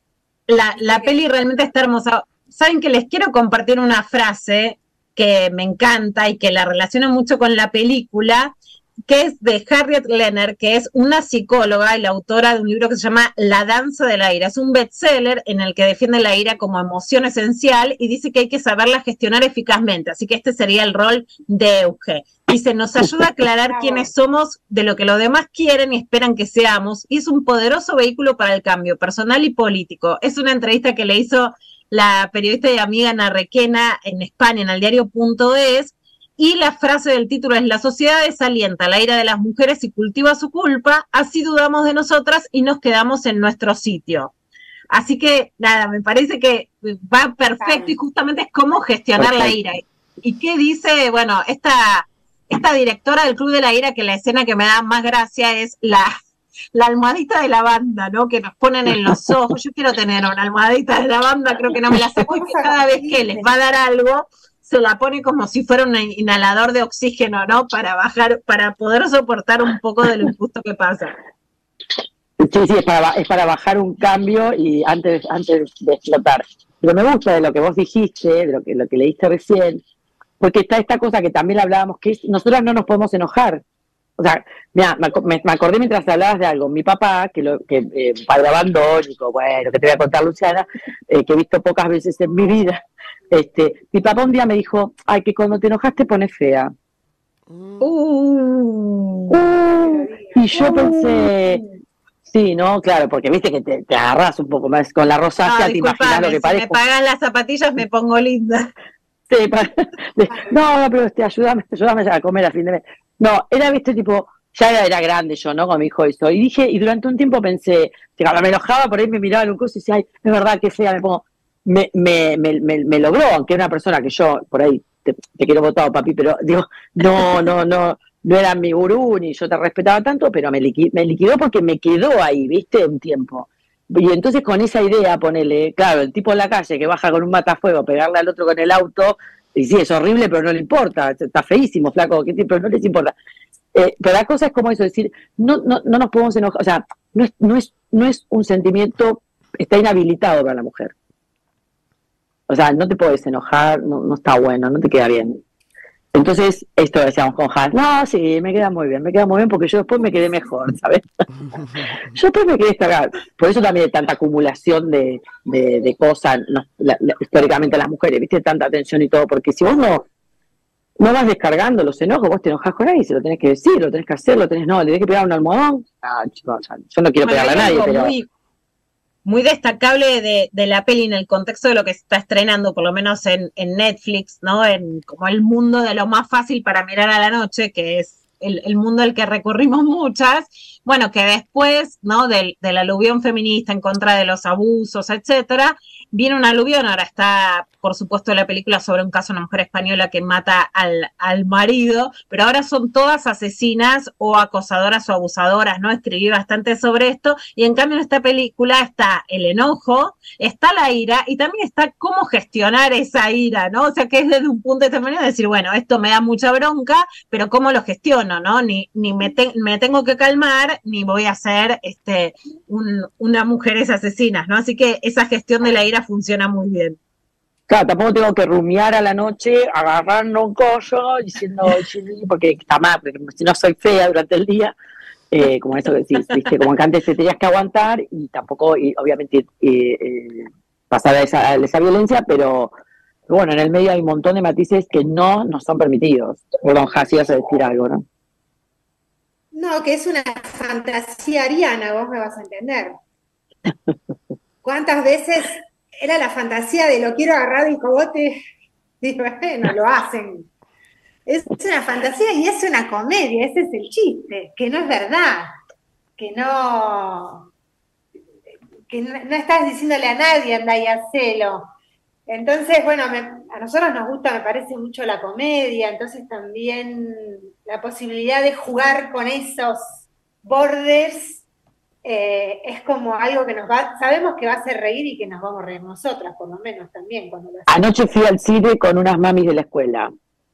La peli realmente está hermosa. Saben que les quiero compartir una frase que me encanta y que la relaciona mucho con la película, que es de Harriet Lenner, que es una psicóloga y la autora de un libro que se llama La danza de la ira. Es un bestseller en el que defiende la ira como emoción esencial y dice que hay que saberla gestionar eficazmente. Así que este sería el rol de Euge. Dice, nos ayuda a aclarar quiénes somos, de lo que los demás quieren y esperan que seamos, y es un poderoso vehículo para el cambio personal y político. Es una entrevista que le hizo la periodista y amiga Ana Requena en España, en el diario.es, y la frase del título es: la sociedad desalienta la ira de las mujeres y cultiva su culpa, así dudamos de nosotras y nos quedamos en nuestro sitio. Así que, nada, me parece que va perfecto y justamente es cómo gestionar la ira. ¿Y qué dice, bueno, esta directora del Club de la Ira, que la escena que me da más gracia es la almohadita de lavanda, ¿no? Que nos ponen en los ojos. Yo quiero tener una almohadita de lavanda, creo que no me la saco, y que cada vez que les va a dar algo, se la pone como si fuera un inhalador de oxígeno, ¿no? Para poder soportar un poco de lo injusto que pasa. Sí, es para bajar un cambio y antes de explotar. Pero me gusta de lo que vos dijiste, de lo que leíste recién, porque está esta cosa que también hablábamos, que es, nosotras no nos podemos enojar. O sea, mira, me acordé mientras hablabas de algo. Mi papá, padre abandónico, bueno, que te voy a contar, Luciana, que he visto pocas veces en mi vida. Mi papá un día me dijo, ay, que cuando te enojas te pones fea. Y yo pensé, sí, no, claro, porque viste que te agarras un poco más con la rosácea, te imaginas lo que parece. Si me pagan las zapatillas me pongo linda. Sí, no, pero ayúdame a comer a fin de mes. No, era, viste, tipo, ya era grande yo, ¿no? Cuando me dijo eso. Y dije, y durante un tiempo pensé, que cuando me enojaba, por ahí me miraba en un curso y decía, ay, es verdad, qué fea, me pongo. Me logró, aunque era una persona que yo, por ahí, te quiero votar, papi, pero digo, no era mi gurú, ni yo te respetaba tanto, pero me liquidó porque me quedó ahí, ¿viste? Un tiempo. Y entonces con esa idea, ponele, claro, el tipo en la calle que baja con un matafuego, pegarle al otro con el auto, y sí, es horrible, pero no le importa, está feísimo, flaco, pero no les importa. Pero la cosa es como eso, decir, no nos podemos enojar, o sea, no es un sentimiento, está inhabilitado para la mujer. O sea, no te puedes enojar, no está bueno, no te queda bien. Entonces, esto decíamos con Hans, no, sí, me queda muy bien porque yo después me quedé mejor, ¿sabes? Yo después me quedé estancada. Por eso también hay tanta acumulación de cosas, históricamente las mujeres, ¿viste? Tanta atención y todo, porque si vos no vas descargando los enojos, vos te enojás con alguien, se lo tenés que decir, lo tenés que hacer, le tenés que pegar un almohadón. Chicos, o sea, yo no quiero pegarle a nadie, pero... Muy destacable de la peli en el contexto de lo que se está estrenando, por lo menos en Netflix, ¿no? En como el mundo de lo más fácil para mirar a la noche, que es el mundo al que recurrimos muchas, bueno, que después, ¿no? Del aluvión feminista en contra de los abusos, etcétera, viene un aluvión, ahora está, por supuesto, la película sobre un caso de una mujer española que mata al marido, pero ahora son todas asesinas o acosadoras o abusadoras, ¿no? Escribí bastante sobre esto, y en cambio en esta película está el enojo, está la ira, y también está cómo gestionar esa ira, ¿no? O sea, que es desde un punto determinado de decir, bueno, esto me da mucha bronca, pero ¿cómo lo gestiono, no? Ni me tengo que calmar, ni voy a ser una mujeres asesinas, ¿no? Así que esa gestión de la ira funciona muy bien. Claro, tampoco tengo que rumiar a la noche, agarrando un collo, diciendo, porque está mal, porque si no soy fea durante el día, como eso que decís, ¿viste? Como que antes te tenías que aguantar y tampoco, obviamente, pasar a esa violencia, pero bueno, en el medio hay un montón de matices que no nos son permitidos. Perdón, Jasi, ibas a decir algo, ¿no? No, que es una fantasía ariana, vos me vas a entender. ¿Cuántas veces era la fantasía de lo quiero agarrar el cogote? Y bueno, lo hacen. Es una fantasía y es una comedia, ese es el chiste, que no es verdad, que no estás diciéndole a nadie anda y hacelo. Entonces, bueno, a nosotros nos gusta, me parece mucho la comedia, entonces también la posibilidad de jugar con esos bordes es como algo que sabemos que va a hacer reír y que nos vamos a reír nosotras, por lo menos también. Cuando lo Anoche fui al cine con unas mamis de la escuela.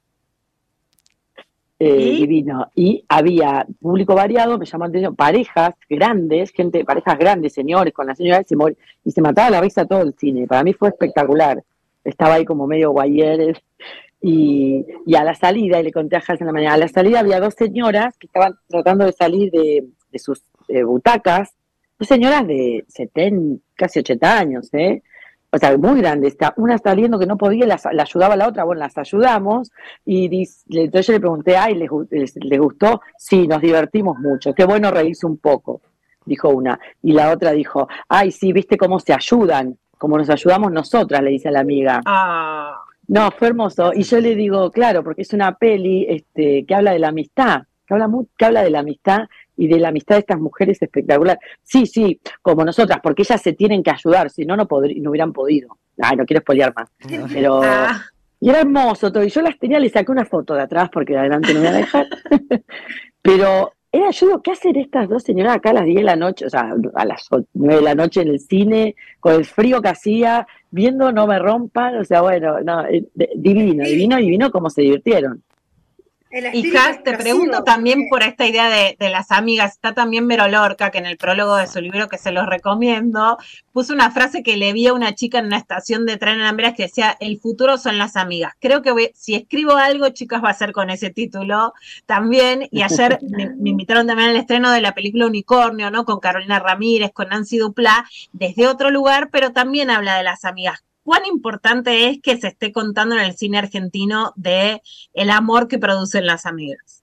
Divino. Y había público variado, me llamó la atención, parejas grandes, parejas grandes, señores, con la señora y se mataba la risa todo el cine. Para mí fue espectacular. Estaba ahí como medio guayeres. Y a la salida, y le conté a Jals en la mañana, a la salida había dos señoras que estaban tratando de salir de sus butacas, dos señoras de 70, casi 80 años, o sea, muy grande, una está saliendo que no podía, la ayudaba a la otra, bueno, las ayudamos, y entonces yo le pregunté, ay, ¿les gustó? Sí, nos divertimos mucho, qué bueno reírse un poco, dijo una, y la otra dijo, ay, sí, ¿viste cómo se ayudan? Como nos ayudamos nosotras, le dice a la amiga. No, fue hermoso, y yo le digo, claro, porque es una peli que habla de la amistad, que habla de la amistad, y de la amistad de estas mujeres espectacular. Sí, como nosotras, porque ellas se tienen que ayudar, si no, no hubieran podido. Ay, no quiero spoilear más. Pero, y era hermoso todo, y yo las tenía, le saqué una foto de atrás, porque de adelante no voy a dejar. Pero yo digo, ¿qué hacen estas dos señoras acá a las 10 de la noche, o sea, a las 9 de la noche en el cine, con el frío que hacía, viendo No me rompan, o sea, bueno, no, divino cómo se divirtieron. Y Has, te pregunto también por esta idea de las amigas, está también Vero Lorca, que en el prólogo de su libro, que se los recomiendo, puso una frase que le vi a una chica en una estación de tren en Amberes que decía, el futuro son las amigas. Creo que si escribo algo, chicas, va a ser con ese título también, y ayer me invitaron también al estreno de la película Unicornio, ¿no? Con Carolina Ramírez, con Nancy Duplá, desde otro lugar, pero también habla de las amigas. ¿Cuán importante es que se esté contando en el cine argentino de el amor que producen las amigas?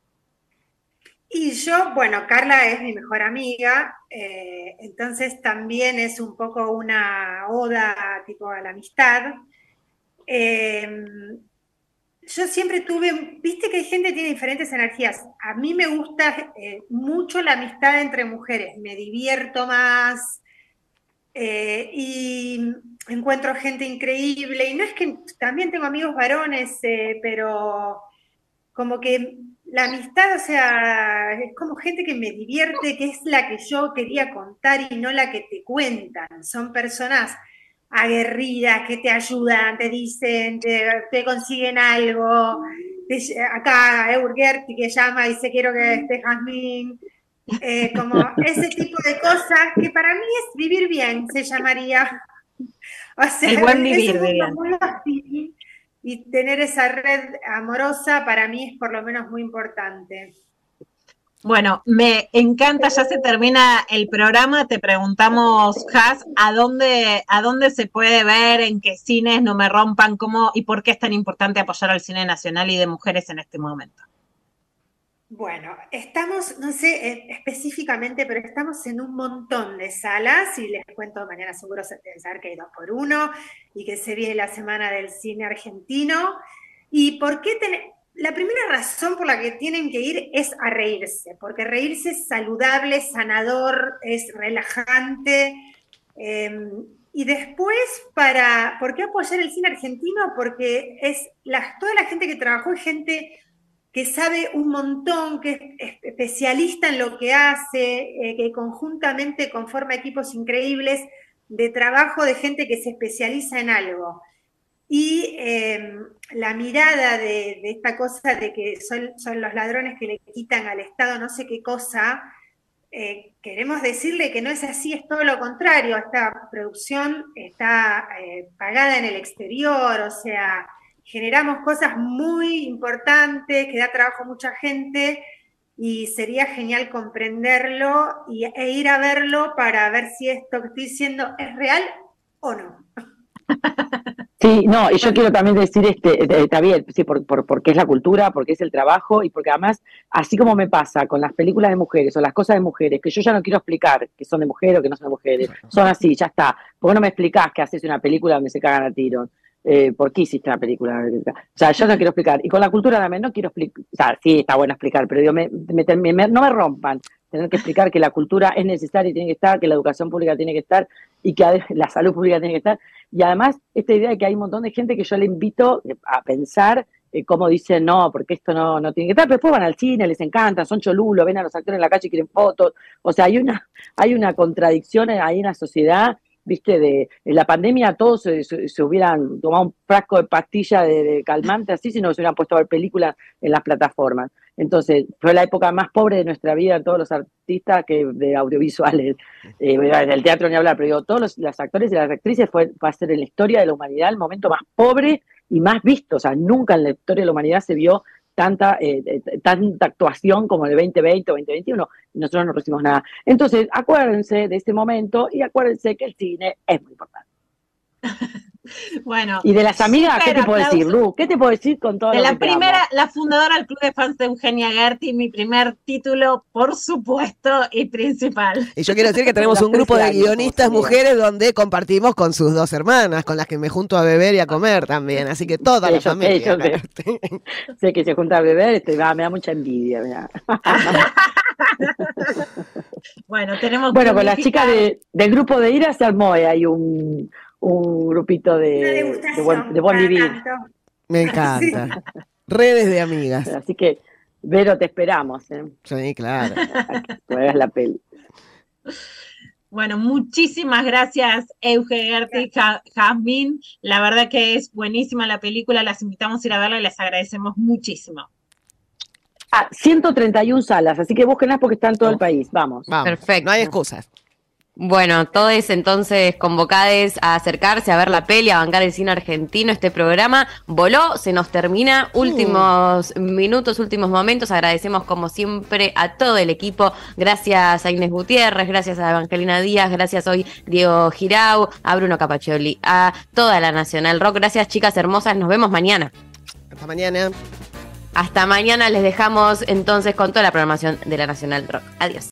Y yo, bueno, Carla es mi mejor amiga, entonces también es un poco una oda tipo a la amistad. Yo siempre tuve, viste que hay gente que tiene diferentes energías. A mí me gusta mucho la amistad entre mujeres, me divierto más y encuentro gente increíble. Y no es que también tengo amigos varones, pero como que la amistad, o sea, es como gente que me divierte, que es la que yo quería contar y no la que te cuentan. Son personas aguerridas, que te ayudan, te dicen, te consiguen algo. Acá Gerti que llama y dice quiero que esté Jazmín. Como ese tipo de cosas que para mí es vivir bien, se llamaría. O sea, el buen vivir, muy así, y tener esa red amorosa para mí es por lo menos muy importante. Bueno, me encanta, ya se termina el programa, te preguntamos, Jaz, ¿a dónde se puede ver, en qué cines, no me rompan, cómo y por qué es tan importante apoyar al cine nacional y de mujeres en este momento? Bueno, estamos, no sé específicamente, pero estamos en un montón de salas y les cuento, mañana seguro se deben saber que hay 2x1 y que se viene la Semana del Cine Argentino. ¿Y por qué La primera razón por la que tienen que ir es a reírse, porque reírse es saludable, sanador, es relajante. Y después, ¿por qué apoyar el cine argentino? Porque toda la gente que trabajó es gente que sabe un montón, que es especialista en lo que hace, que conjuntamente conforma equipos increíbles de trabajo de gente que se especializa en algo. Y la mirada de esta cosa de que son los ladrones que le quitan al Estado no sé qué cosa, queremos decirle que no es así, es todo lo contrario. Esta producción está pagada en el exterior, o sea, generamos cosas muy importantes, que da trabajo a mucha gente, y sería genial comprenderlo e ir a verlo para ver si esto que estoy diciendo es real o no. Sí, no, y yo quiero también decir, está bien, sí, porque es la cultura, porque es el trabajo y porque además, así como me pasa con las películas de mujeres o las cosas de mujeres, que yo ya no quiero explicar que son de mujeres o que no son de mujeres, son así, ya está. ¿Por qué no me explicás que haces una película donde se cagan a tiro? ¿Por qué hiciste una película? O sea, yo no quiero explicar. Y con la cultura también no quiero explicar, o sea, sí, está bueno explicar, pero digo, no me rompan tener que explicar que la cultura es necesaria y tiene que estar, que la educación pública tiene que estar y que la salud pública tiene que estar. Y además, esta idea de que hay un montón de gente que yo le invito a pensar cómo dicen, no, porque esto no tiene que estar, pero después van al cine, les encanta, son cholulos, ven a los actores en la calle y quieren fotos. O sea, hay una contradicción ahí en la sociedad, viste, en la pandemia todos se hubieran tomado un frasco de pastilla de calmante así, si no se hubieran puesto a ver películas en las plataformas. Entonces, fue la época más pobre de nuestra vida, todos los artistas que de audiovisuales, del teatro ni hablar, pero digo, todos los actores y las actrices va a ser en la historia de la humanidad el momento más pobre y más visto. O sea, nunca en la historia de la humanidad se vio tanta actuación como en el 2020 o 2021, y nosotros no recibimos nada. Entonces, acuérdense de este momento y acuérdense que el cine es muy importante. Bueno, y de las amigas, ¿qué te puedo decir, Lu? ¿Qué te puedo decir con todo de lo la que primera, la fundadora del Club de Fans de Eugenia Gerti, mi primer título, por supuesto, y principal. Y yo quiero decir que tenemos un grupo de guionistas mujeres donde compartimos con sus dos hermanas, con las que me junto a beber y a comer también, así que toda la familia. Sé que se junta a beber, me da mucha envidia. Mirá. Bueno, tenemos con las chicas del grupo de IRA se armó ahí un grupito de buen vivir. Me encanta. Sí. Redes de amigas. Así que, Vero, te esperamos. Sí, claro. Que veas la peli. Bueno, muchísimas gracias, Euge, Gerti, Jazmín. La verdad que es buenísima la película. Las invitamos a ir a verla y les agradecemos muchísimo. 131 salas, así que búsquenlas porque están en todo el país. Vamos. Perfecto. No hay excusas. Bueno, todos entonces convocados a acercarse a ver la peli, a bancar el cine argentino. Este programa voló, se nos termina. Últimos minutos, últimos momentos. Agradecemos como siempre a todo el equipo. Gracias a Inés Gutiérrez, gracias a Evangelina Díaz, gracias hoy Diego Girau, a Bruno Capaccioli, a toda la Nacional Rock. Gracias, chicas hermosas, nos vemos mañana. Hasta mañana. Hasta mañana, les dejamos entonces con toda la programación de la Nacional Rock. Adiós.